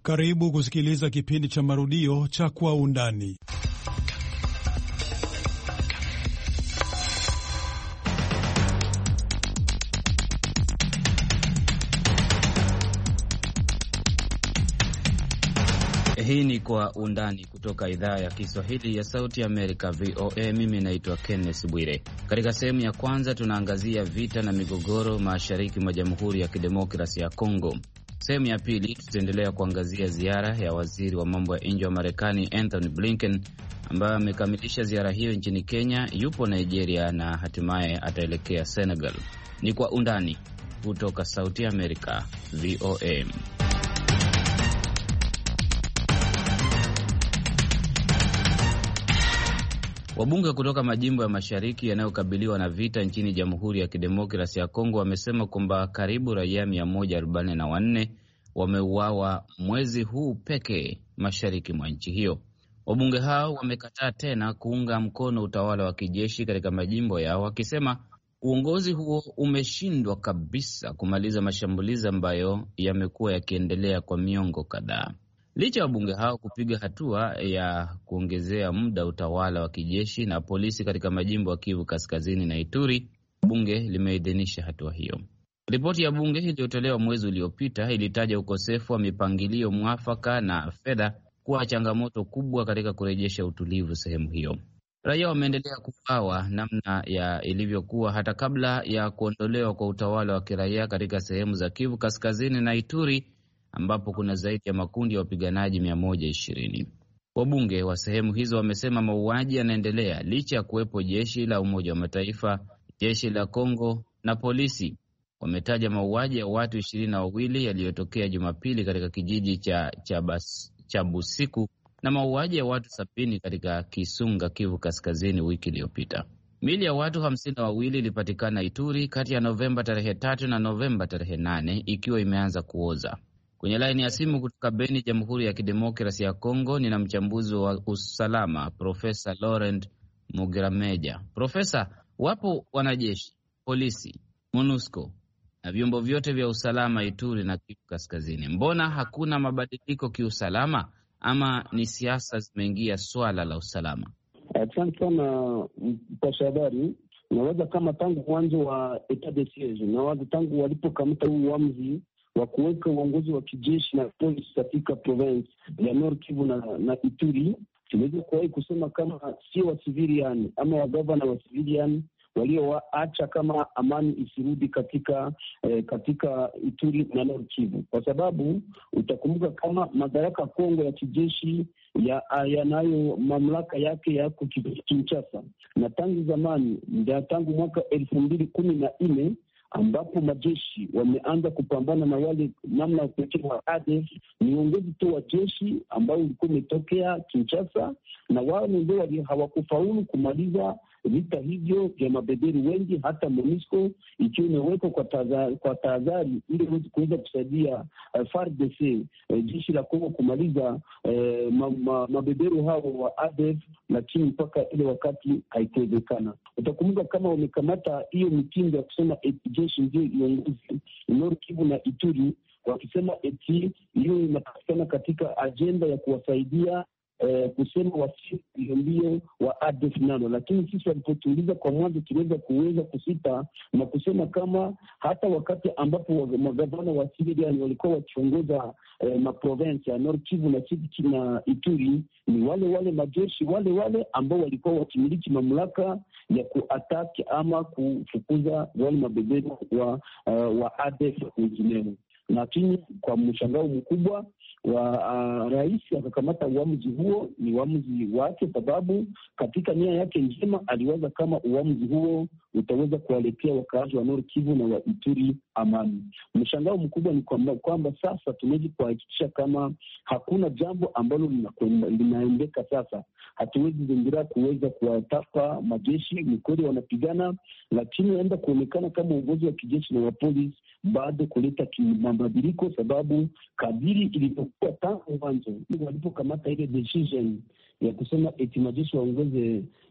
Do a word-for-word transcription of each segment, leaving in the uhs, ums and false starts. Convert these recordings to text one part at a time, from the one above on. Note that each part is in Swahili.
Karibu kusikiliza kipindi cha marudio cha Kwa Undani. Hii ni Kwa Undani kutoka idhaa ya Kiswahili ya Sauti ya Amerika, V O A. Mimi naitwa Kenneth Bwire. Katika sehemu ya kwanza tunaangazia vita na migogoro mashariki mwa Jamhuri ya Kidemokrasia ya Kongo. Sehemu ya pili tutaendelea kuangazia ziara ya waziri wa mambo ya nje wa Marekani Anthony Blinken, ambaye amekamilisha ziara hiyo nchini Kenya, yupo Nigeria na hatimaye ataelekea Senegal. Ni Kwa Undani kutoka Sauti ya Amerika, V O A. Wabunge kutoka majimbo ya mashariki yanayokabiliwa na vita nchini Jamhuri ya Kidemokrasia ya Kongo wamesema kwamba karibu raia mia moja arobaini na wanne wameuawa mwezi huu pekee mashariki mwa nchi hiyo. Wabunge hao wamekataa tena kuunga mkono utawala wa kijeshi katika majimbo yao, wakisema uongozi huo umeshindwa kabisa kumaliza mashambulizi ambayo yamekuwa yakiendelea kwa miongo kadhaa. Licha ya wabunge hao kupiga hatua ya kuongezea muda utawala wa kijeshi na polisi katika majimbo ya Kivu Kaskazini na Ituri, bunge limeidhinisha hatua hiyo. Ripoti ya bunge iliyotolewa mwezi uliopita ilitaja ukosefu wa mipangilio mwafaka na fedha kuwa changamoto kubwa katika kurejesha utulivu sehemu hiyo. Raia wameendelea kuuawa namna ya ilivyokuwa hata kabla ya kuondolewa kwa utawala wa kiraia katika sehemu za Kivu Kaskazini na Ituri, ambapo kuna zaidi ya makundi ya wapiganaji mia moja ishirini. Wabunge wa sehemu hizo wamesema mauaji yanaendelea licha ya kuwepo jeshi la Umoja wa Mataifa, jeshi la Kongo na polisi. Wametaja mauaji ya watu ishirini na wawili yaliyotokea Jumapili katika kijiji cha cha Busiku na mauaji ya watu sabini katika Kisunga, Kivu Kaskazini wiki iliyopita. Mili ya watu hamsini na wawili ilipatikana Ituri kati ya Novemba tarehe tatu na Novemba tarehe nane ikiwa imeanza kuoza. Kwenye laini ya simu kutoka Beni, Jamhuri ya Kidemokrasia ya Kongo, nina mchambuzi wa usalama Profesa Laurent Mugirameja. Profesa, wapo wanajeshi, polisi, MONUSCO na vyombo vyote vya usalama Ituri na Kivu Kaskazini. Mbona hakuna mabadiliko kiusalama, ama ni siasa zimeingia swala la usalama? Asante sana mpasha habari. Nawaza kama tangu mwanzo wa etat de siege, nawaza tangu walipokamata huu uamuzi wa kuweka uongozi wa kijeshi na polisi katika province ya Nord Kivu na, na Ituri, tunaweza kuwahi kusema kama sio wa civilian ama wa governor wa civilian walioacha kama amani isirudi katika eh, katika Ituri na Nord Kivu, kwa sababu utakumbuka kama madaraka Kongo ya kijeshi ya yanayo mamlaka yake yako Kinshasa, na tangu zamani ndio tangu mwaka elfu mbili kumi na nne ambapo majeshi wameanza kupambana na wale namna ya pekee wa A D F. Ni uongozi tu wa jeshi ambao ulikuwa umetokea Kinshasa, na wao ndio hawakufaulu kumaliza vita hivyo vya mabeberu wengi, hata MONUSCO ikiwa imewekwa kwa tahadhari kwa tahadhari ili kuweza kusaidia uh, F A R D C uh, jeshi la Kongo kumaliza uh, ma, ma, mabeberu hao wa A D F, lakini mpaka ile wakati haikuwezekana. Utakumbuka kama wamekamata hiyo mitindo ya kusema eti jeshi ndio iongozi Nord Kivu na Ituri, wakisema eti hiyo inapatikana katika ajenda ya kuwasaidia Eh, kusema wasi mbio wa A D F nalo. Lakini sisi walipotuuliza kwa mwanzo tunaweza kuweza kusita na kusema kama hata wakati ambapo magavana wa civilian walikuwa wakiongoza eh, maprovince ya Nord Kivu na Sud na Ituri, ni wale wale majeshi wale wale ambao walikuwa wakimiliki mamlaka ya kuataki ama kufukuza wale mabeberu wa uh, wa A D F wengineo. Lakini kwa mshangao mkubwa wa uh, rais akakamata uamuzi huo. Ni uamuzi wake, sababu katika nia yake njema aliwaza kama uamuzi huo utaweza kuwaletea wakaaji wa Nord Kivu na wa Ituri amani. Mshangao mkubwa ni kwamba kwamba sasa tunaweza kuhakikisha kama hakuna jambo ambalo linaendeka sasa. Hatuwezi zingira kuweza kuwatapa majeshi, ni kweli wanapigana, lakini inaenda kuonekana kama uongozi wa kijeshi na wa polisi bado kuleta mabadiliko, sababu kadiri ilivyokuwa tangu mwanzo walipokamata ile decision ya kusema eti majeshi waongoze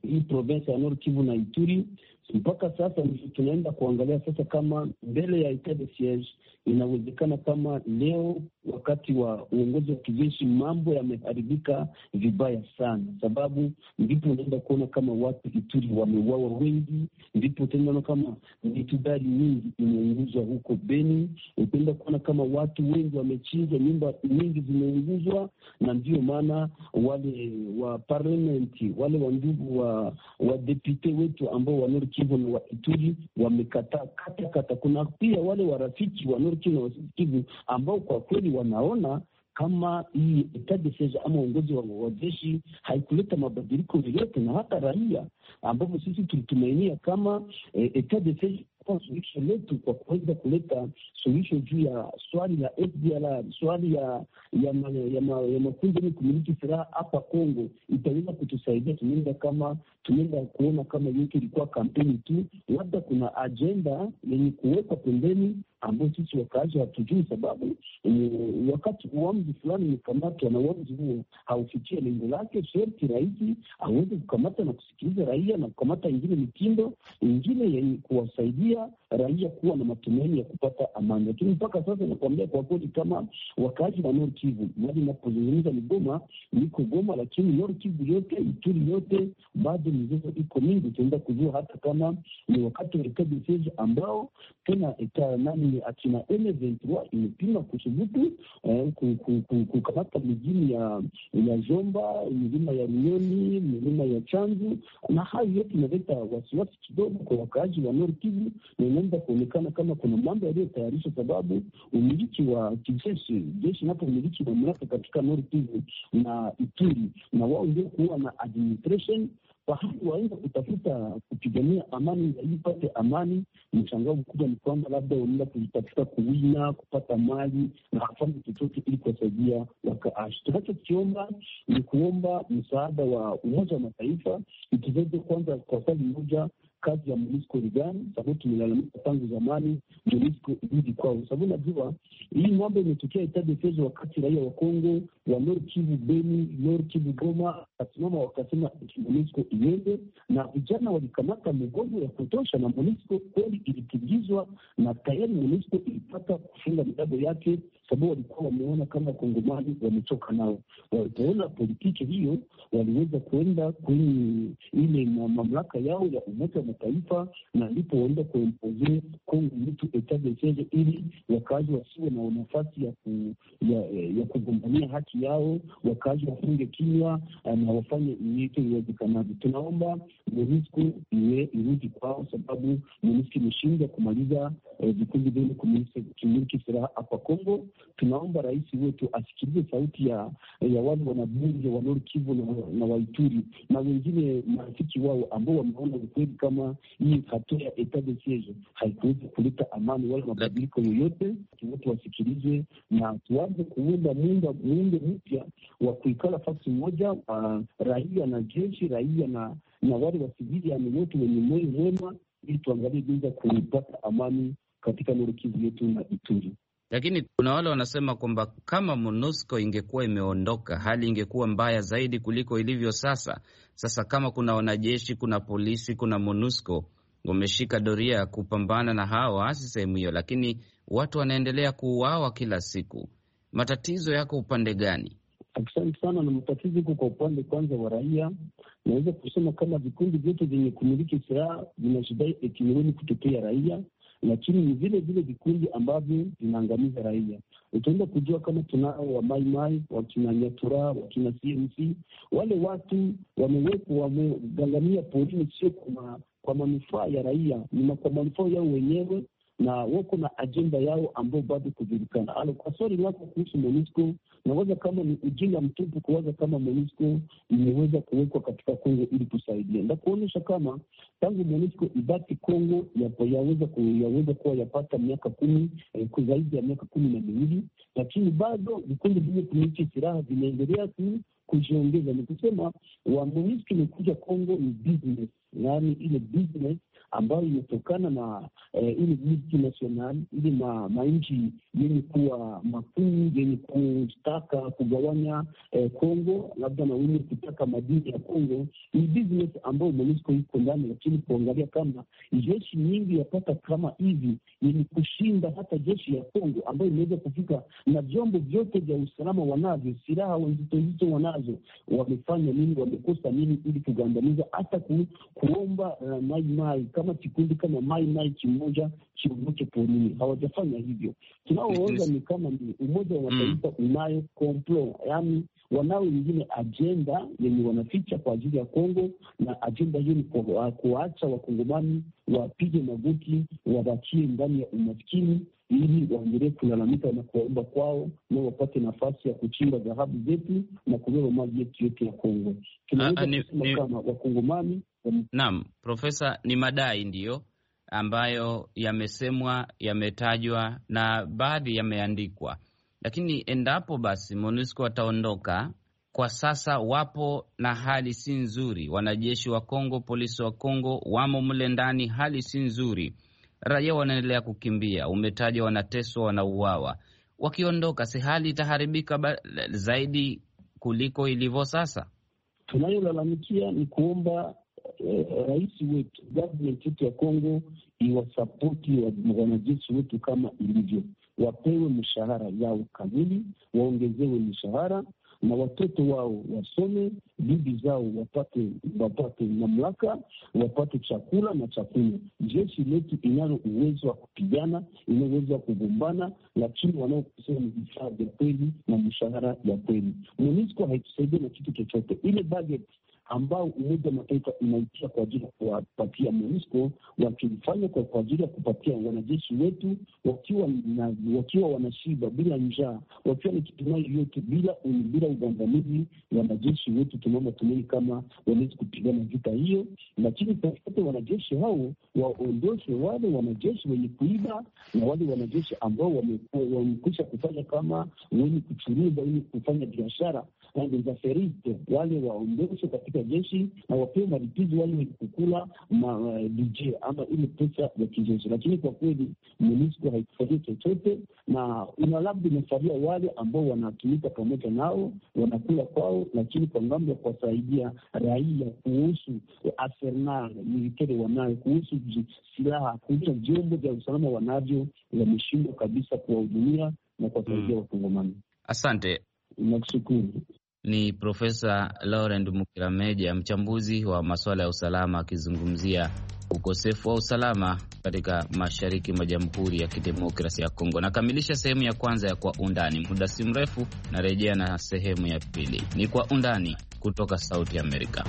hii province ya Nord Kivu na Ituri. Mpaka sasa tunaenda kuangalia sasa kama mbele ya etat de siege inawezekana kama leo wakati wa uongozi wa kijeshi mambo yameharibika vibaya sana, sababu ndipo unaenda kuona kama watu Ituri wameuawa wengi, ndipo tunaona kama mitugari mingi imeunguzwa huko Beni, unaenda kuona kama watu wengi wamechinjwa, nyumba nyingi zimeunguzwa, na ndio maana wale wa parliament, wale wa ndugu wa wa depute wetu ambao wa Nord Kivu na wa Ituri wamekataa kata kata. Kuna pia wale warafiki wa Nord Kivu na wa Kivu ambao kwa kweli wanaona kama hii etat de siege ama uongozi wa jeshi haikuleta mabadiliko yoyote, na hata raia ambapo sisi tulitumainia kama eh, etat de siege kwa suluhisho letu kwa kuweza kuleta suluhisho juu ya swali la F D L R, swali ya ya ma, ya, ma, ya makundi yenye kumiliki silaha hapa Kongo, itaweza kutusaidia. Tunaenda kama tunaenda kuona kama yote ilikuwa kampeni tu, labda kuna agenda yenye kuwekwa pembeni ambao sisi wakaaji hatujui, sababu um, wakati uamuzi fulani umekamatwa na uamuzi huo haufikia lengo lake, sherti raisi aweze kukamata na kusikiliza raia na kukamata ingine mitindo ingine yenye kuwasaidia raia kuwa na matumaini ya kupata amani. Lakini mpaka sasa nakwambia kwa kweli kama wakaaji wa Nord Kivu, mali napozungumza ni Goma, niko Goma, lakini Nord Kivu yote, Ituri yote, bado mizozo iko mingi. Tunaenda kujua hata kama ni wakati wa etat de siege ambao tena eta nani akina M ishirini na tatu imepima kusubutu eh, kukamata mijini ya ya Jomba, milima ya Runyoni, milima ya Chanzu, na hayo yote inaleta wasiwasi kidogo kwa wakaaji wa Nord Kivu, na inaanza kuonekana kama kuna mambo yaliyotayarishwa, sababu umiliki wa kijeshi, jeshi napo umiliki mamlaka katika Nord Kivu na Ituri, na wao ndio kuwa na administration pahali waenda kutafuta kupigania amani ili pate amani. Mshangao mkubwa ni kwamba labda wanaenda kujitafuta kuwina, kupata mali na hafanyi chochote ili kuwasaidia wakaashi. Tunachokiomba ni kuomba msaada wa Umoja wa Mataifa ituzeze kwanza kwa swali moja, kazi ya MONUSCO ni gani? Sababu tumelalamika tangu zamani MONUSCO irudi kwao, sababu najua hii mambo imetokea etat de siege wakati raia wa Kongo wa Nord Kivu, Beni, Nord Kivu, Goma kasimama wakasema MONUSCO iende, na vijana walikamata mgomo ya kutosha, na MONUSCO kweli ilitingizwa na tayari MONUSCO ilipata kufunga milango yake, sababu walikuwa wameona kama Kongomani wamechoka nao. Walipoona politiki hiyo, waliweza kuenda kwenye ile mamlaka yao ya Umoja wa Mataifa, na ndipo waenda kuimpose Kongo mtu etat de siege ili wakazi wasiwe na nafasi ya ku, ya, ya kugombania haki yao, wakazi wafunge kinywa na wafanye yote iwezekanavyo. Tunaomba MONUSCO iwe irudi kwao, sababu MONUSCO imeshindwa kumaliza vikundi vile kumiliki silaha hapa Kongo. Tunaomba rais wetu asikilize sauti ya ya wale wanabunge wa Nord Kivu na, na Waituri na wengine marafiki wao ambao wameona ukweli kama hii hatua ya etat de siege haikuweza kuleta amani wala mabadiliko yoyote. Wote wasikilizwe na tuanze kuunda muundo muundo mpya wa kuikala fasi moja, uh, raia na jeshi, raia na na wale wa civilian wote wenye moyo mwema, ili tuangalie jinsi ya kupata amani katika Nord Kivu yetu na Ituri. Lakini kuna wale wanasema kwamba kama MONUSCO ingekuwa imeondoka, hali ingekuwa mbaya zaidi kuliko ilivyo sasa. Sasa kama kuna wanajeshi, kuna polisi, kuna MONUSCO wameshika doria ya kupambana na hawa waasi sehemu hiyo, lakini watu wanaendelea kuuawa kila siku. Matatizo yako upande gani? Asante sana. Na matatizo iko kwa upande kwanza wa raia. Naweza kusema kama vikundi vyote vyenye kumiliki silaha vinashidai ekimeroni kutokea raia, lakini ni vile vile vikundi ambavyo vinaangamiza raia. Utaenda kujua kama tunao wa Mai Mai, wakina Nyatura, wakina C M C, wale watu wamewekwa wamegangamia porini, sio kwa kwa manufaa ya raia, ni kwa manufaa yao wenyewe, na wako na ajenda yao ambao bado kujulikana. Alo, kwa swali lako kuhusu MONUSCO, nawaza kama ni ujinga mtupu kuwaza kama MONUSCO imeweza kuwekwa katika Kongo ili kusaidia. Ndio kuonyesha kama tangu MONUSCO ibaki Kongo yaweza yaweza kuwa yapata miaka kumi, eh, zaidi ya miaka kumi na miwili, lakini bado vikundi vile kumiliki silaha vinaendelea tu kujiongeza. Ni kusema wa MONUSCO imekuja Kongo ni business, yaani ile business ambayo imetokana na eh, ili multinational ili ma, manchi yenye kuwa makuu yenye kutaka kugawanya eh, Kongo, labda na wenye kutaka madini ya Kongo. Ni business ambayo MONUSCO iko ndani, lakini kuangalia kama jeshi nyingi yapata kama hivi yenye kushinda hata jeshi ya Kongo ambayo imeweza kufika na vyombo vyote vya usalama wanavyo, silaha nzito nzito wanazo, wamefanya nini? Wamekosa nini ili kugandamiza hata ku, kuomba uh, mai mai kama kikundi kama mai mai kimoja kiondoke porini? Hawajafanya hivyo. Tunaoona ni kama ni Umoja wa Mataifa mm. unayo komplo, yaani wanao wengine ajenda yenye wanaficha kwa ajili ya Kongo, na ajenda hiyo ni kuacha wakongomani wapige magoti, wabakie ndani ya umaskini ili waendelee kulalamika na kuomba kwao na wapate nafasi ya kuchimba dhahabu zetu na kubeba maji yetu yote ya Kongo. Tunaweza kusema kama wakongomani. Naam, Profesa, ni madai ndiyo ambayo yamesemwa, yametajwa na baadhi yameandikwa. Lakini endapo basi MONUSCO wataondoka, kwa sasa wapo na hali si nzuri. Wanajeshi wa Kongo, polisi wa Kongo wamo mle ndani, hali si nzuri. Raia wanaendelea kukimbia, umetaja wanateswa, wanauawa. Wakiondoka, si hali itaharibika zaidi kuliko ilivyo sasa? Tunayolalamikia ni kuomba eh, rais wetu, government yetu ya Kongo iwasapoti wanajeshi wetu kama ilivyo, wapewe mshahara yao kamili, waongezewe mshahara na watoto wao wasome, bibi zao wapate wapate mamlaka, wapate chakula na chakula. Jeshi letu inalo uwezo wa kupigana, ina uwezo wa kugombana, lakini wanaokusema ni vifaa vya kweli na mshahara ya kweli. MONUSCO haitusaidia na kitu chochote. Ile budget ambao Umoja wa Mataifa inaitia kwa ajili ya kuwapatia MONUSCO, wakifanya kwa, kwa ajili ya kupatia wanajeshi wetu wakiwa na, wakiwa wanashiba bila njaa, wakiwa na kitumai yote bila bila ugandamizi, wanajeshi wetu tunaomba tumeni kama wanaweza kupigana vita hiyo. Lakini tafuta wanajeshi hao waondoshe wale wanajeshi wenye kuiba na wale wanajeshi ambao wamekwisha kufanya kama wenye kuchuruza, wenye kufanya biashara za ferite, wale waondoshe katika jeshi na wapewe malipizi wale wenye kukula ma D J ama ile pesa ya kijeshi. Lakini kwa kweli MONUSCO haikufanyia chochote, na ina labda imesalia wale ambao wanatumika pamoja nao, wanakula kwao, lakini kwa ngambo ya kuwasaidia raia kuhusu arsenal military wanayo, kuhusu silaha, kuhusu vyombo vya usalama wanavyo, wameshindwa kabisa kuwahudumia na kuwasaidia wakongomani. Asante. Nakushukuru. Ni Profesa Laurent Mukirameja, mchambuzi wa masuala ya usalama, akizungumzia ukosefu wa usalama katika mashariki mwa Jamhuri ya Kidemokrasia ya Kongo. Nakamilisha sehemu ya kwanza ya Kwa Undani. Muda si mrefu narejea na sehemu ya pili. Ni Kwa Undani kutoka Sauti Amerika.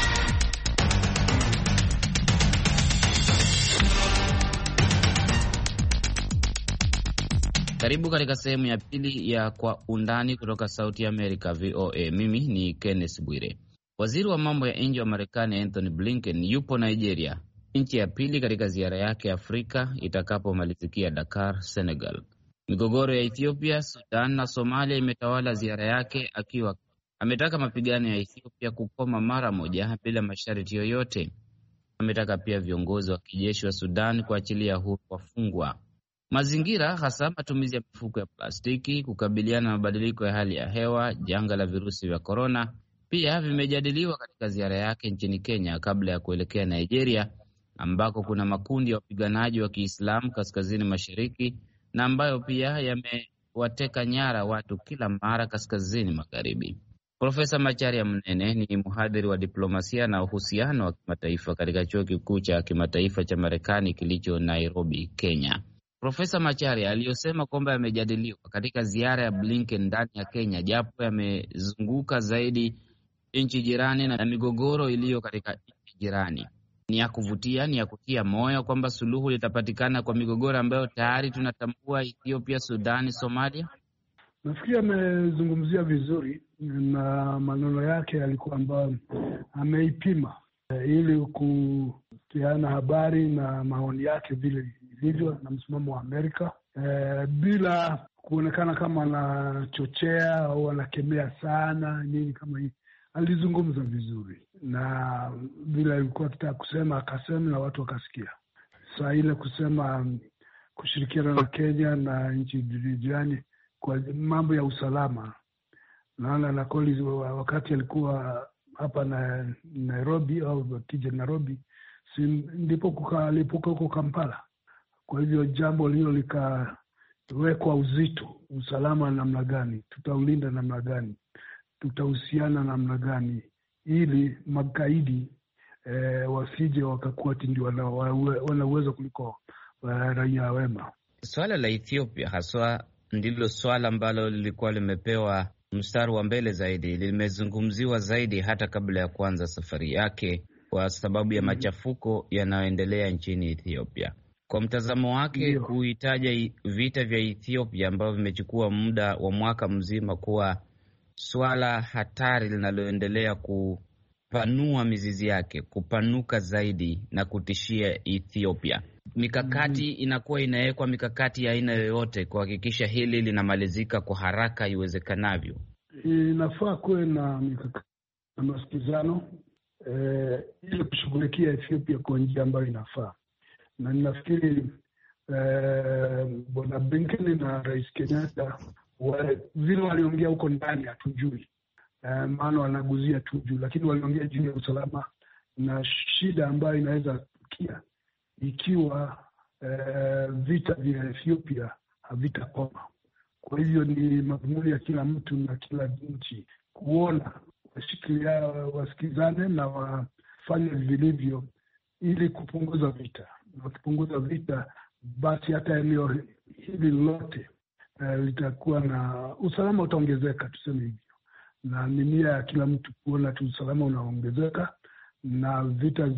Karibu katika sehemu ya pili ya Kwa Undani kutoka Sauti Amerika V O A. Mimi ni Kenneth Bwire. Waziri wa mambo ya nje wa Marekani Anthony Blinken yupo Nigeria, nchi ya pili katika ziara yake Afrika itakapomalizikia Dakar, Senegal. Migogoro ya Ethiopia, Sudan na Somalia imetawala ziara yake, akiwa ametaka mapigano ya Ethiopia kukoma mara moja bila masharti yoyote. Ametaka pia viongozi wa kijeshi wa Sudan kuachilia huru wafungwa. Mazingira, hasa matumizi ya mifuko ya plastiki, kukabiliana na mabadiliko ya hali ya hewa, janga la virusi vya korona, pia vimejadiliwa katika ziara yake nchini Kenya kabla ya kuelekea Nigeria, ambako kuna makundi ya wapiganaji wa Kiislamu kaskazini mashariki na ambayo pia yamewateka nyara watu kila mara kaskazini magharibi. Profesa Macharia Mnene ni mhadhiri wa diplomasia na uhusiano wa kimataifa katika chuo kikuu cha kimataifa cha Marekani kilicho Nairobi, Kenya. Profesa Macharia aliyosema kwamba yamejadiliwa katika ziara ya Blinken ndani ya Kenya, japo yamezunguka zaidi nchi jirani na migogoro iliyo katika nchi jirani, ni ya kuvutia, ni ya kutia moyo kwamba suluhu litapatikana kwa migogoro ambayo tayari tunatambua: Ethiopia, Sudani, Somalia. Nafikiri amezungumzia vizuri na maneno yake yalikuwa ambayo ameipima ili kutiana habari na maoni yake vile ilivyo na msimamo wa Amerika, e, bila kuonekana kama anachochea au anakemea sana nini kama hii. Alizungumza vizuri na vile alikuwa akitaka kusema akasema na watu wakasikia. Saa ile kusema kushirikiana na Kenya na nchi jirani kwa mambo ya usalama. Naona na Collins wakati alikuwa hapa na Nairobi au kija Nairobi, si ndipo kukalipuka huko Kampala. Kwa hivyo jambo hilo likawekwa uzito, usalama namna gani, tutaulinda namna gani, tutahusiana namna gani, ili magaidi eh, wasije wakakuwa ndio wana uwezo kuliko uh, raia wema. Swala la Ethiopia haswa ndilo swala ambalo lilikuwa limepewa mstari wa mbele zaidi, limezungumziwa zaidi hata kabla ya kuanza safari yake kwa sababu ya machafuko yanayoendelea nchini Ethiopia. Kwa mtazamo wake, kuitaja vita vya Ethiopia ambavyo vimechukua muda wa mwaka mzima kuwa swala hatari linaloendelea kupanua mizizi yake, kupanuka zaidi na kutishia Ethiopia. Mikakati mm-hmm. inakuwa inawekwa mikakati ya aina yoyote kuhakikisha hili linamalizika kwa haraka iwezekanavyo. Inafaa kuwe na mikakati na masikizano eh, ili kushughulikia Ethiopia kwa njia ambayo inafaa. Na ninafikiri eh, Bwana Blinken na Rais Kenyatta vile waliongea huko ndani hatujui, eh, maana wanaguzia tu juu, lakini waliongea juu ya usalama na shida ambayo inaweza kukia ikiwa eh, vita vya Ethiopia havitakoma. Kwa hivyo ni madhumuni ya kila mtu na kila nchi kuona washikilia, wasikizane na wafanye vilivyo ili kupunguza vita. Wakipunguza vita, basi hata eneo hili lote uh, litakuwa na usalama, utaongezeka, tuseme hivyo. Na ni nia ya kila mtu kuona tu usalama unaongezeka na vita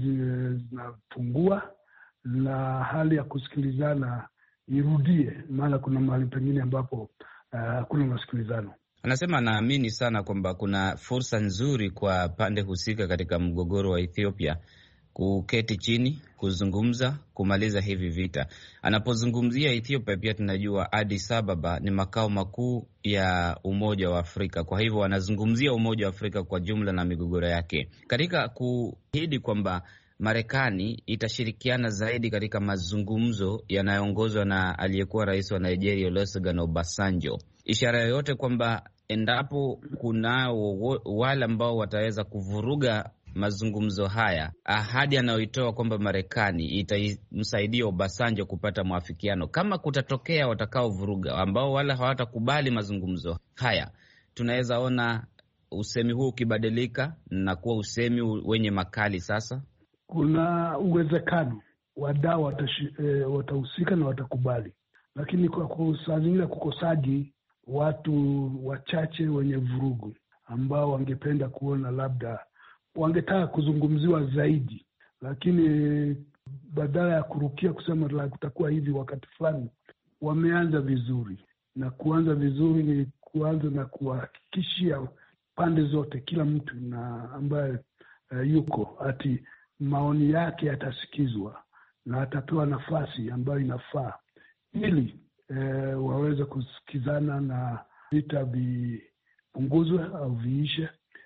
zinapungua na hali ya kusikilizana irudie, maana kuna mahali pengine ambapo hakuna uh, masikilizano. Anasema anaamini sana kwamba kuna fursa nzuri kwa pande husika katika mgogoro wa Ethiopia kuketi chini, kuzungumza, kumaliza hivi vita. Anapozungumzia Ethiopia pia tunajua Addis Ababa ni makao makuu ya Umoja wa Afrika. Kwa hivyo anazungumzia Umoja wa Afrika kwa jumla na migogoro yake. Katika kuahidi kwamba Marekani itashirikiana zaidi katika mazungumzo yanayoongozwa na aliyekuwa rais wa Nigeria Olusegun Obasanjo. Ishara yoyote kwamba endapo kunao wale ambao wataweza kuvuruga mazungumzo haya, ahadi anayoitoa kwamba Marekani itamsaidia Obasanjo kupata mwafikiano, kama kutatokea watakao vuruga ambao wala hawatakubali mazungumzo haya, tunaweza ona usemi huu ukibadilika na kuwa usemi wenye makali. Sasa kuna uwezekano wadau watahusika na watakubali, lakini kwa saa zingine kukosaji watu wachache wenye vurugu ambao wangependa kuona, labda wangetaka kuzungumziwa zaidi, lakini badala ya kurukia kusema la kutakuwa hivi wakati fulani, wameanza vizuri. Na kuanza vizuri ni kuanza na kuhakikishia pande zote, kila mtu na ambaye uh, yuko ati maoni yake yatasikizwa na atapewa nafasi ambayo inafaa ili eh, waweze kusikizana na vita vipunguzwe au viishe.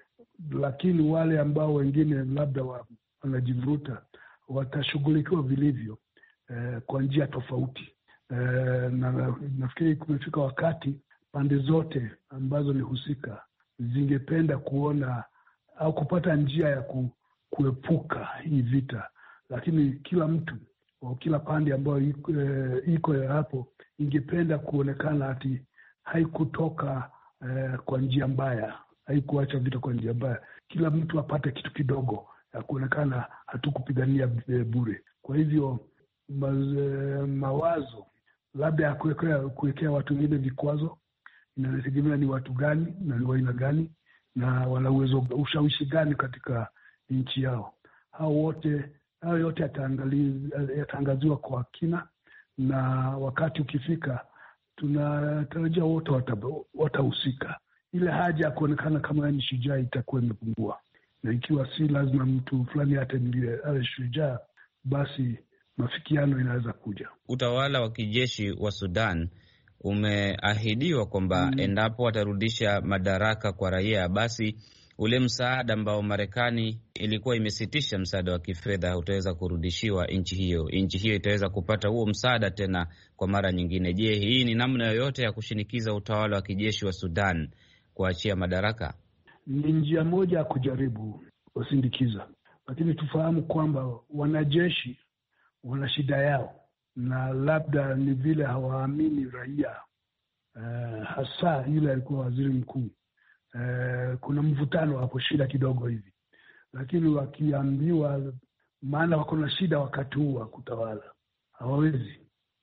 Lakini wale ambao wengine labda wanajivuruta watashughulikiwa vilivyo eh, kwa njia tofauti. Eh, na nafikiri kumefika wakati pande zote ambazo ni husika zingependa kuona au kupata njia ya ku kuepuka hii vita, lakini kila mtu au kila pande ambayo iko, e, iko hapo ingependa kuonekana ati haikutoka e, kwa njia mbaya, haikuacha vita kwa njia mbaya. Kila mtu apate kitu kidogo ya kuonekana hatukupigania e, bure. Kwa hivyo ma, e, mawazo labda ya kuwekea kuwekea watu wengine vikwazo, inategemea ni watu gani na ni aina gani na wana uwezo ushawishi gani katika nchi yao. Hao wote hao yote yataangaziwa kwa kina, na wakati ukifika tunatarajia wote watahusika. Ile haja ya kuonekana kama ni shujaa itakuwa imepungua, na ikiwa si lazima mtu fulani hata ndiye awe shujaa, basi mafikiano inaweza kuja. Utawala wa kijeshi wa Sudan umeahidiwa kwamba mm, endapo watarudisha madaraka kwa raia, basi ule msaada ambao Marekani ilikuwa imesitisha msaada wa kifedha utaweza kurudishiwa nchi hiyo, nchi hiyo itaweza kupata huo msaada tena kwa mara nyingine. Je, hii ni namna yoyote ya kushinikiza utawala wa kijeshi wa Sudan kuachia madaraka? Ni njia moja ya kujaribu kusindikiza, lakini tufahamu kwamba wanajeshi wana shida yao, na labda ni vile hawaamini raia, uh, hasa yule alikuwa waziri mkuu. Uh, kuna mvutano hapo, shida kidogo hivi, lakini wakiambiwa, maana wako na shida wakati huu wa kutawala, hawawezi.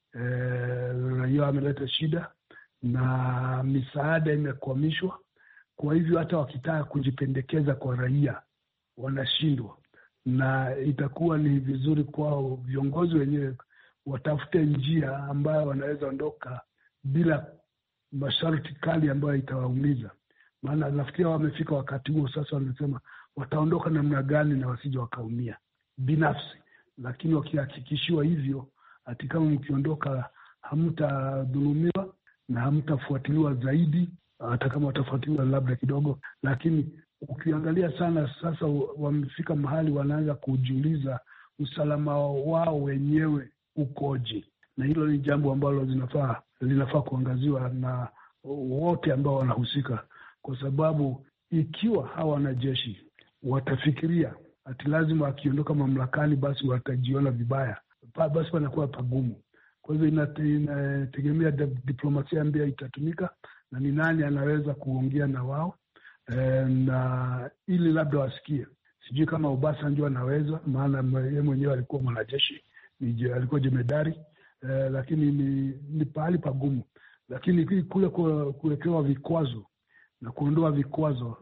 Uh, raia wameleta shida na misaada imekwamishwa, kwa hivyo hata wakitaka kujipendekeza kwa raia wanashindwa, na itakuwa ni vizuri kwao viongozi wenyewe watafute njia ambayo wanaweza ondoka bila masharti kali ambayo itawaumiza. Maana nafikiria wamefika wakati huo sasa, wanasema wataondoka namna gani na wasije wakaumia binafsi, lakini wakihakikishiwa hivyo, ati kama mkiondoka hamtadhulumiwa na hamtafuatiliwa zaidi, hata kama watafuatiliwa labda kidogo, lakini ukiangalia sana sasa wamefika mahali wanaanza kujiuliza usalama wao wenyewe ukoje, na hilo ni jambo ambalo linafaa linafaa kuangaziwa na wote ambao wanahusika, kwa sababu ikiwa hawa wanajeshi watafikiria ati lazima akiondoka mamlakani basi watajiona vibaya, basi panakuwa pagumu. Kwa hivyo inategemea diplomasia ambayo itatumika na ni nani anaweza kuongea na wao, e, na ili labda wasikie. Sijui kama Obasanjo anaweza, maana yeye mwenyewe alikuwa mwanajeshi, alikuwa jemedari, e, lakini ni, ni pahali pagumu. Lakini kule kuwekewa vikwazo na kuondoa vikwazo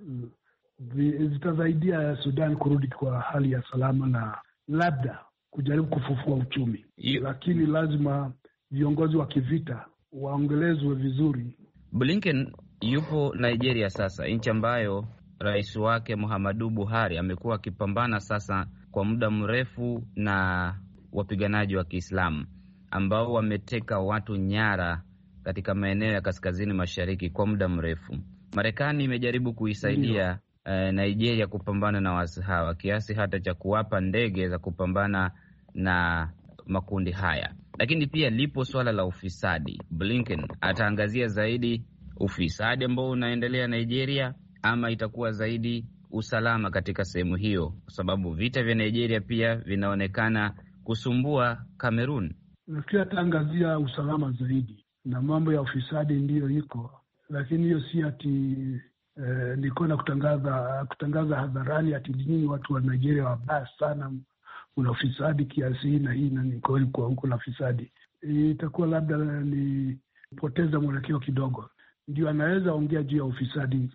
zitasaidia Sudan kurudi kwa hali ya salama na labda kujaribu kufufua uchumi. Iyo. Lakini lazima viongozi wa kivita waongelezwe vizuri. Blinken yupo Nigeria sasa, nchi ambayo rais wake Muhammadu Buhari amekuwa akipambana sasa kwa muda mrefu na wapiganaji wa Kiislamu ambao wameteka watu nyara katika maeneo ya kaskazini mashariki kwa muda mrefu. Marekani imejaribu kuisaidia eh, Nigeria kupambana na waasi hawa kiasi hata cha kuwapa ndege za kupambana na makundi haya. Lakini pia lipo swala la ufisadi. Blinken ataangazia zaidi ufisadi ambao unaendelea Nigeria, ama itakuwa zaidi usalama katika sehemu hiyo, kwa sababu vita vya Nigeria pia vinaonekana kusumbua Cameroon. Nafikiri ataangazia usalama zaidi, na mambo ya ufisadi ndiyo iko, lakini hiyo si ati eh, niko na kutangaza kutangaza hadharani ati nyinyi watu wa Nigeria wabaya sana, una ufisadi kiasi hii na hii na ni kweli kwa huko na ufisadi. Itakuwa labda ni poteza mwelekeo kidogo. Ndio anaweza ongea juu ya ufisadi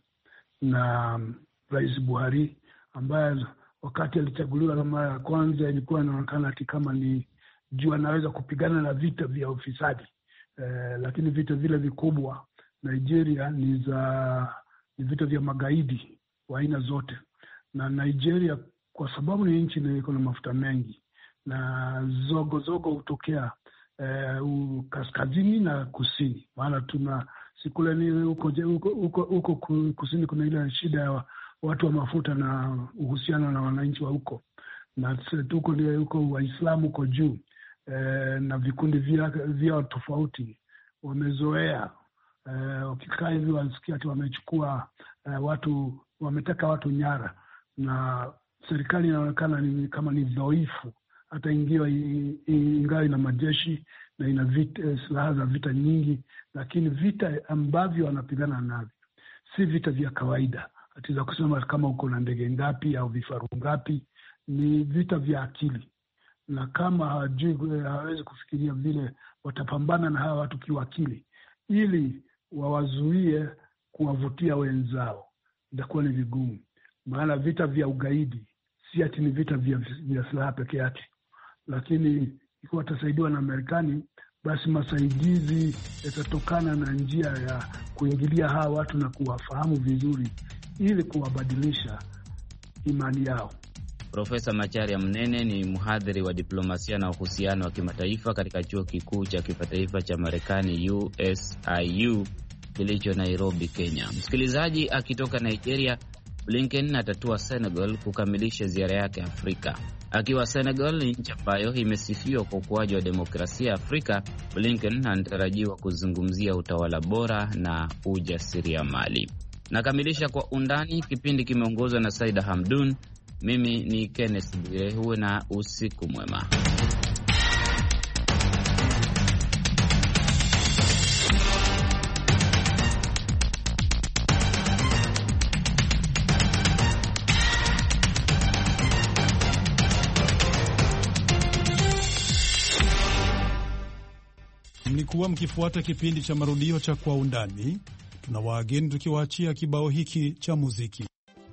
na um, Rais Buhari ambaye wakati alichaguliwa na mara ya kwanza ilikuwa inaonekana ati kama ni juu anaweza kupigana na vita vya ufisadi. Eh, lakini vita vile vikubwa Nigeria ni za ni vita vya magaidi wa aina zote, na Nigeria kwa sababu ni nchi iko na mafuta mengi na zogo zogo hutokea eh, kaskazini na kusini, maana tuna sikule ni huko huko huko kusini kuna ile shida ya watu wa mafuta na uhusiano na wananchi wa huko, na tuko ndio huko Waislamu huko juu, eh, na vikundi vya vya tofauti wamezoea eh, wakikaa hivi wasikia ati wamechukua eh, watu wameteka watu nyara, na serikali inaonekana ni kama ni dhaifu, hata ingiwa ingawa ina majeshi na ina vita, silaha za vita nyingi, lakini vita ambavyo wanapigana navyo si vita vya kawaida ati za kusema kama uko na ndege ngapi au vifaru ngapi. Ni vita vya akili, na kama hawajui, hawezi kufikiria vile watapambana na hawa watu kiwakili ili wawazuie kuwavutia wenzao, itakuwa ni vigumu. Maana vita vya ugaidi si ati ni vita vya, vya silaha peke yake, lakini ikiwa watasaidiwa na Marekani, basi masaidizi yatatokana na njia ya kuingilia hawa watu na kuwafahamu vizuri ili kuwabadilisha imani yao. Profesa Macharia Mnene ni mhadhiri wa diplomasia na uhusiano wa kimataifa katika chuo kikuu cha kimataifa cha Marekani U S I U kilicho Nairobi, Kenya. Msikilizaji, akitoka Nigeria Blinken atatua Senegal kukamilisha ziara yake Afrika. Akiwa Senegal, nchi ambayo imesifiwa kwa ukuaji wa demokrasia Afrika, Blinken anatarajiwa kuzungumzia utawala bora na ujasiriamali. Nakamilisha kwa undani. Kipindi kimeongozwa na Saida Hamdun. Mimi ni Kenneth Bwire. Huwe na usiku mwema. Mlikuwa mkifuata kipindi cha marudio cha Kwa Undani. Tunawaageni tukiwaachia kibao hiki cha muziki.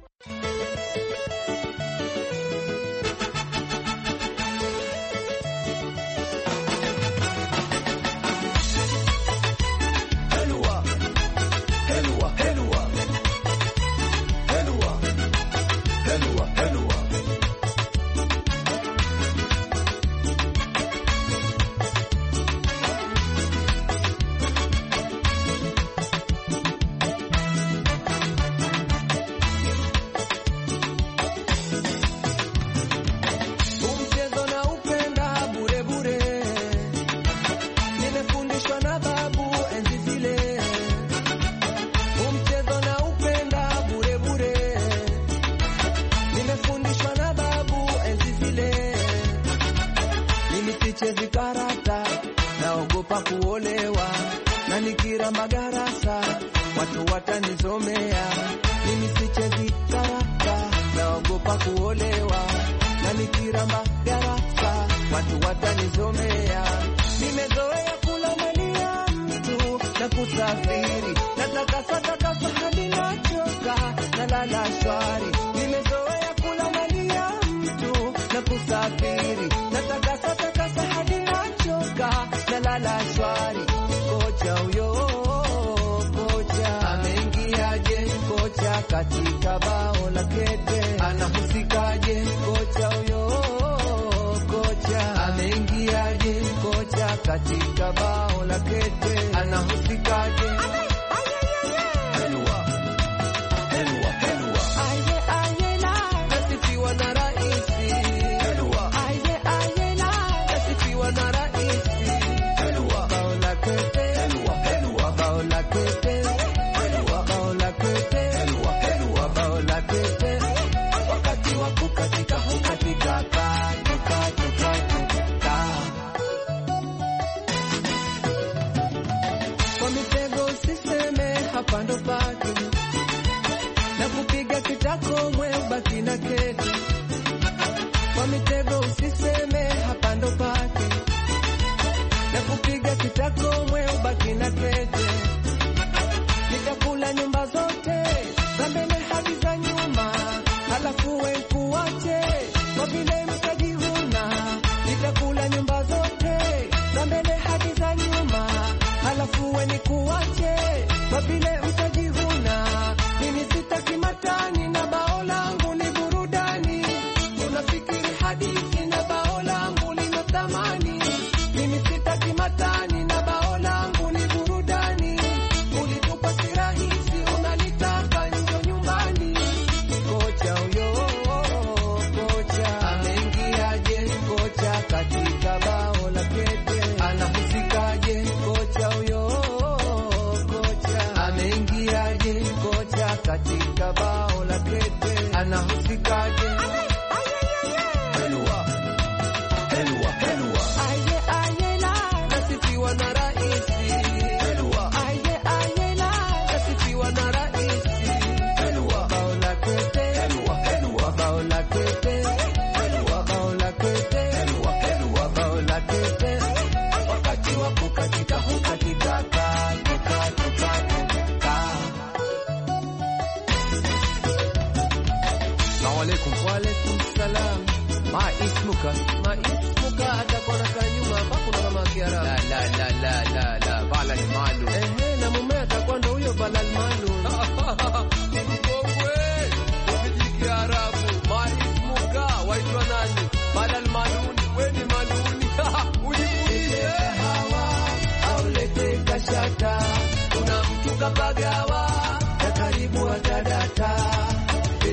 Naogopa kuolewa na nikira magarasa watu watanizomea. Mimi sichezi karata, naogopa kuolewa na nikira magarasa watu watanizomea. Nimezoea kula mali ya mtu na kusafiri, nataka sasa sasa hadi nachoka na lala shwari. Nimezoea kula mali ya mtu na kusafiri, nataka sasa sasa hadi nachoka na lala shwari. Kocha huyo kocha ameingiaje? Kocha katika bao la kete anahusikaje? Kocha huyo kocha ameingiaje? Kocha katika bao la kete anahusikaje? Pando pake na kupiga kitako mwe ubaki na keti. Kwa mitego usiseme hapando pake na kupiga kitako mwe ubaki na keti. Nitakula nyumba zote za mbele hadi za nyuma, halafu we kuache kwa vile mtajivuna. Nitakula nyumba zote za mbele hadi za nyuma, halafu we ni kuache kwa vile mtajivuna. Mimi sitaki matani na bao langu ni burudani. Unafikiri hadithi na bao langu lina thamani? Mimi sitaki matani na bao langu ni burudani. Ulitupa si rahisi, unalitaka njo nyumbani. Kocha huyo kocha ameingiaje? Kocha katika bao la kete anahusikaje? Kocha huyo kocha katika bao la kete anahusikaje? Helwa helwa helwa aye aye la nasifiwa na raisi. Helwa aye aye la nasifiwa na raisi. Helwa bao la kete helwa helwa bao la kete helwa bao la kete helwa helwa bao la kete. Wakati wa kukatika hukatika katika Wa alaikum salam. Ma ismuka ma ismuka atakuwa na kanyuma hapa kuna mama Kiarabu. La la la la la la bala ni malu. Eh na mume atakuwa ndo huyo bala malu. Mkongwe ukiji Kiarabu. Ma ismuka waitwa nani? Bala maluni. Wewe ni maluni. Ujiulize hawa au lete kashata. Kuna mtu kapagawa na karibu atadata.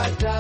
kata